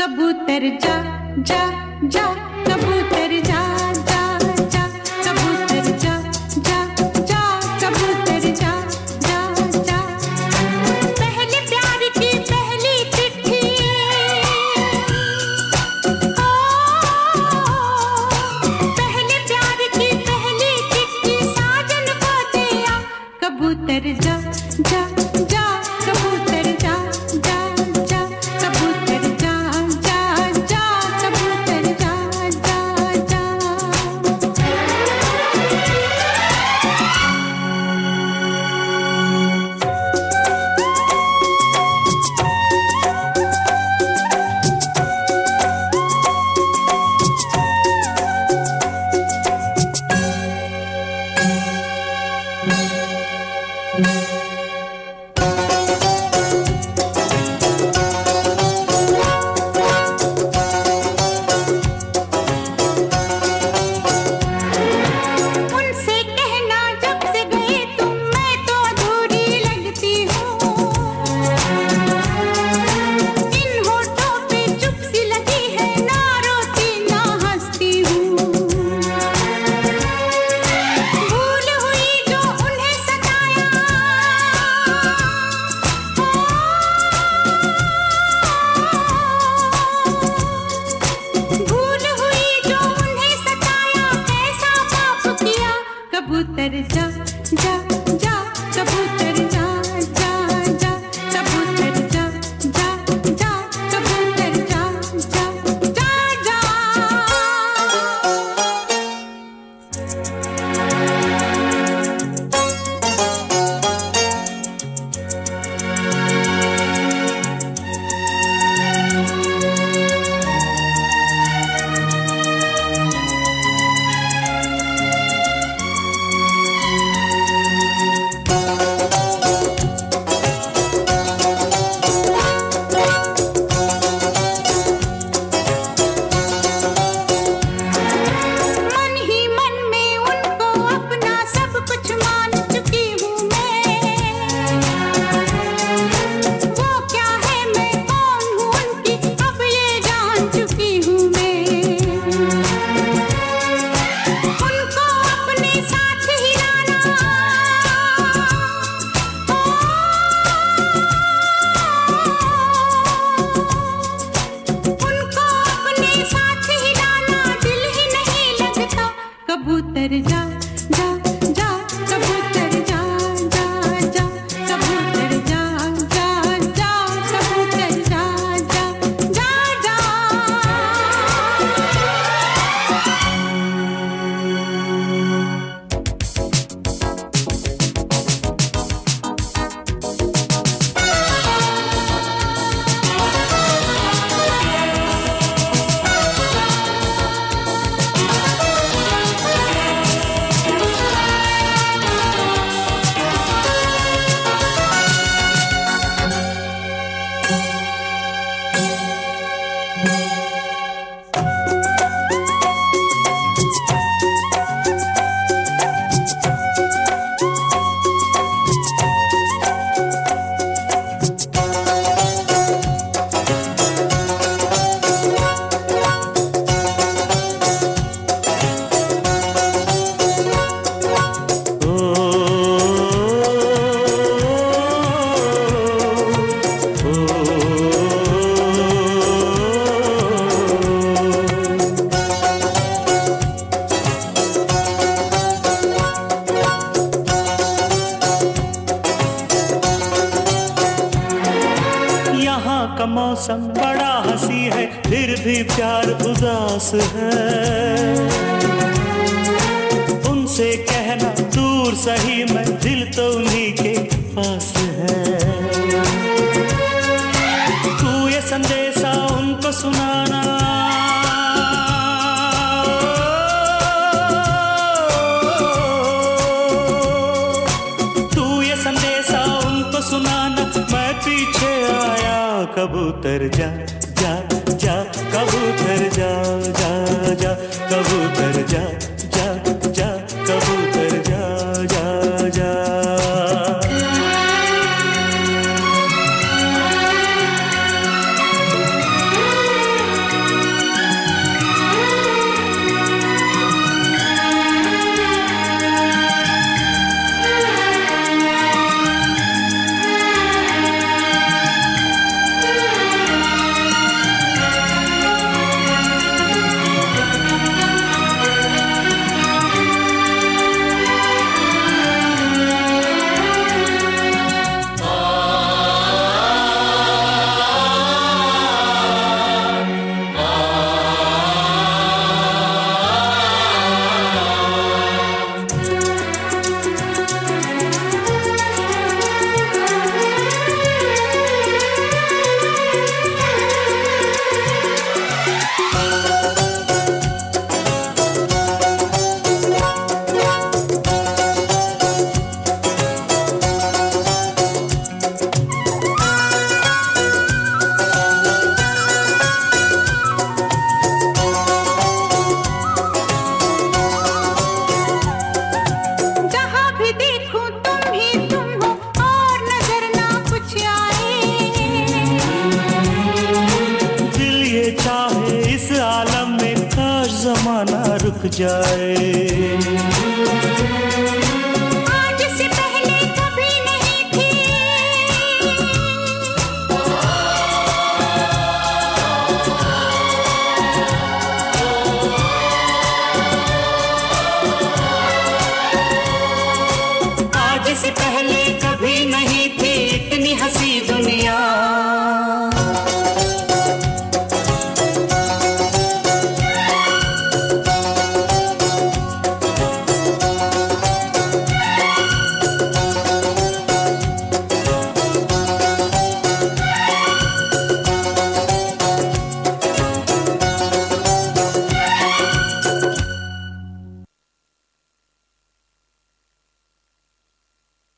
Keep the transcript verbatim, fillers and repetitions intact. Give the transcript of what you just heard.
कबूतर जा जा जा कबूतर जा जा जा कबूतर जा जा जा कबूतर जा जा जा पहले प्यार की पहली चिट्ठी ओ पहले प्यार की पहली चिट्ठी साजन को दिया कबूतर जा जा जा कबूतर जा जा जा कबूतर जा जा जा कबूतर जा जा जा उनसे कहना जब से गए तुम मैं तो अधूरी लगती हूँ इन होठों पे चुप सी लगी है ना रोती ना हंसती हूँ भूल हुई जो उन्हें सताया भूल हुई जो उन्हें सताया कैसा पाप किया कबूतर जा जा जा कबूतर जा जा जा कबूतर जा जा जा कबूतर जा जा जा जा मन ही मन में उनको अपना सब कुछ मान चुकी हूँ मैं वो क्या है मैं कौन हूँ उनकी अब ये जान चुकी हूँ मैं उनको अपने साथ ही लाना उनको अपने साथ ही लाना दिल ही नहीं लगता कबूतर जा जा जा कबूतर जा जा जा कबूतर जा जा जा कबूतर जा जा जा जा यहाँ का मौसम बड़ा हंसी है फिर भी प्यार उदास है उनसे कहना दूर सही मैं दिल तो उन्हीं के पास है तू ये संदेशा उनको सुनाना तू ये संदेशा उनको सुनाना मैं पीछे आया कबूतर जा जा जा कबूतर जा जा जा कबूतर जा जा जा कबूतर जा जा जा जाए।